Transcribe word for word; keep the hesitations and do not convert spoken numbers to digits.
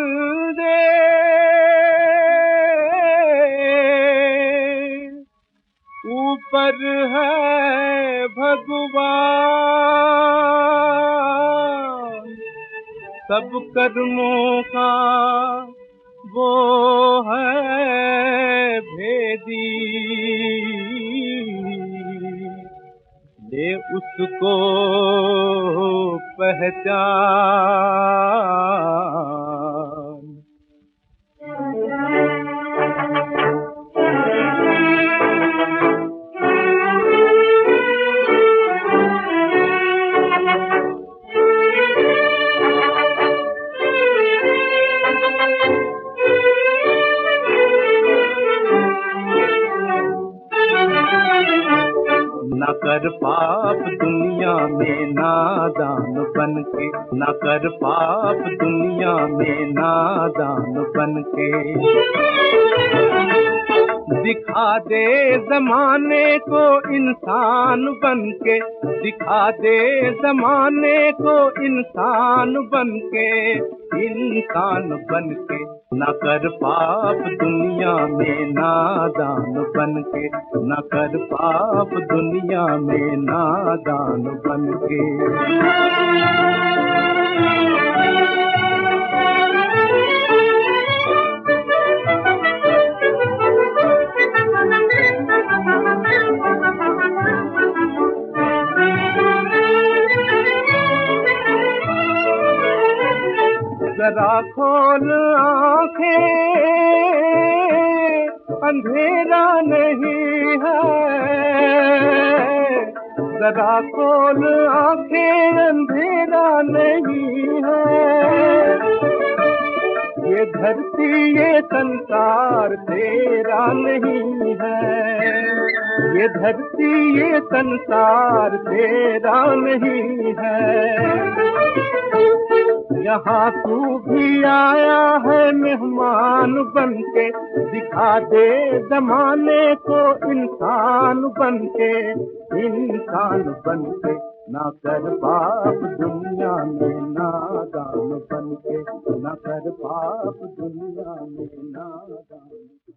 बंदे ऊपर है भगवान, सब कर्मों का वो है भेदी, ले उसको पहचान। न कर पाप दुनिया में नादान बनके, न कर पाप दुनिया में नादान बनके। दिखा दे ज़माने को इंसान बनके, दिखा दे ज़माने को इंसान बनके, इंसान बनके। न कर पाप दुनिया में नादान बनके, न कर पाप दुनिया में नादान बनके। जरा खोल आँखें, अंधेरा नहीं है, जरा खोल आँखें, अंधेरा नहीं है। ये धरती ये संसार तेरा नहीं है, ये धरती ये संसार तेरा नहीं है। यहाँ तू भी आया है मेहमान बनके, दिखा दे ज़माने को इंसान बनके, इंसान बनके। ना कर पाप दुनिया में नादान बनके, ना कर पाप दुनिया में नादान।